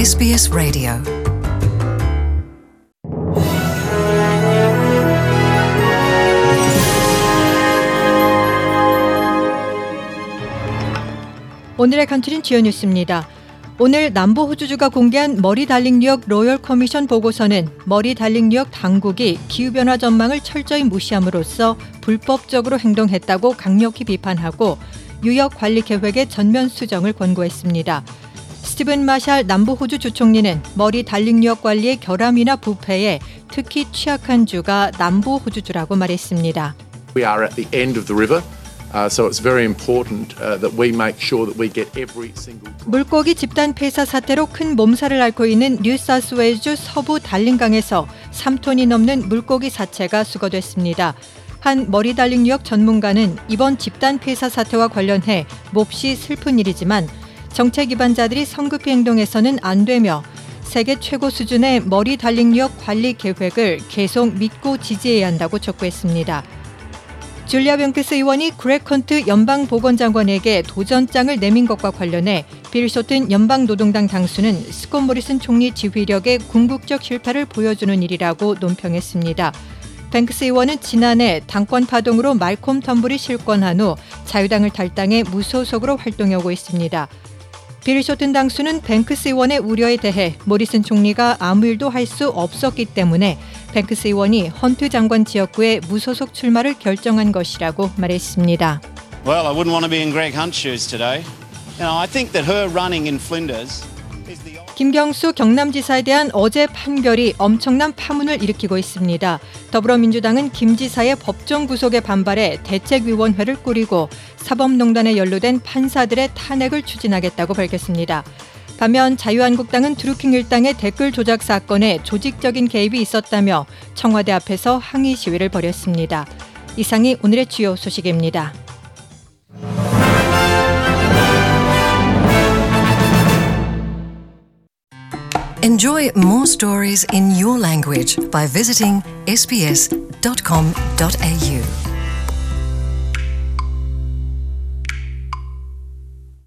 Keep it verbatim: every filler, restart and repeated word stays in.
에스비에스 라디오 오늘의 간추린 주요 뉴스입니다. 오늘 남부 호주주가 공개한 머리 달링 뉴욕 로열 커미션 보고서는 머리 달링 뉴욕 당국이 기후변화 전망을 철저히 무시함으로써 불법적으로 행동했다고 강력히 비판하고 유역 관리 계획의 전면 수정을 권고했습니다. 스티븐 마샬 남부 호주 주총리는 머리 달링 뉴욕 관리의 결함이나 부패에 특히 취약한 주가 남부 호주주라고 말했습니다. We are at the end of the river. Uh, so it's very important uh, that we make sure that we get every single 물고기 집단 폐사 사태로 큰 몸살을 앓고 있는 뉴사우스웨일즈 서부 달링강에서 삼 톤이 넘는 물고기 사체가 수거됐습니다. 한 머리 달링 뉴욕 전문가는 이번 집단 폐사 사태와 관련해 몹시 슬픈 일이지만 정책 기반자들이 성급히 행동해서는 안 되며 세계 최고 수준의 머리 달링 뉴욕 관리 계획을 계속 믿고 지지해야 한다고 촉구했습니다. 줄리아 뱅크스 의원이 그렉 헌트 연방보건장관에게 도전장을 내민 것과 관련해 빌 쇼튼 연방노동당 당수는 스콧 모리슨 총리 지휘력의 궁극적 실패를 보여주는 일이라고 논평했습니다. 뱅크스 의원은 지난해 당권 파동으로 말콤 텀블이 실권한 후 자유당을 탈당해 무소속으로 활동하고 있습니다. 빌 쇼튼 당수는 뱅크스 의원의 우려에 대해 모리슨 총리가 아무 일도 할 수 없었기 때문에 뱅크스 의원이 헌트 장관 지역구에 무소속 출마를 결정한 것이라고 말했습니다. Well, I wouldn't want to be in Greg Hunt's shoes today. You know, I think that her running in Flinders is the 김경수 경남지사에 대한 어제 판결이 엄청난 파문을 일으키고 있습니다. 더불어민주당은 김 지사의 법정 구속에 반발해 대책위원회를 꾸리고 사법농단에 연루된 판사들의 탄핵을 추진하겠다고 밝혔습니다. 반면 자유한국당은 드루킹 일당의 댓글 조작 사건에 조직적인 개입이 있었다며 청와대 앞에서 항의 시위를 벌였습니다. 이상이 오늘의 주요 소식입니다. Enjoy more stories in your language by visiting s b s dot com dot a u.